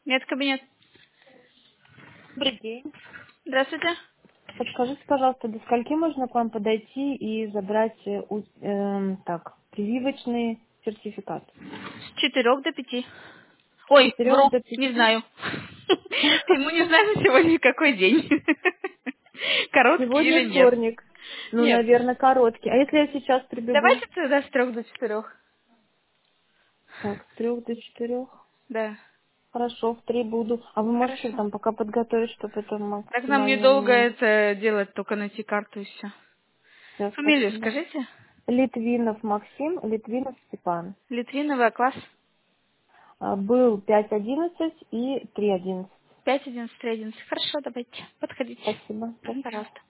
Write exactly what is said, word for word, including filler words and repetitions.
Нет, кабинет. Добрый день. Здравствуйте. Подскажите, пожалуйста, до скольки можно к вам подойти и забрать э, у- эм, так, прививочный сертификат? С четырех до пяти. С Ой, четырех вру, до не пяти? знаю. Мы не знаем сегодня какой день. Короткий Сегодня или нет. вторник. Ну, Нет. наверное, короткий. А если я сейчас прибегу? Давайте тогда с трех до четырех. Так, с трех до четырех. Да. Хорошо, в три буду. А вы можете Хорошо. там пока подготовить, чтобы это Так нам максимально недолго мне... это делать, только найти карту и все. Все, Фамилию спасибо. скажите. Литвинов Максим, Литвинов Степан. Литвинова, класс А, Был пять одиннадцать и три одиннадцать. пять одиннадцать три одиннадцать. Хорошо, давайте. Подходите. Спасибо, Мгм, спасибо. пожалуйста.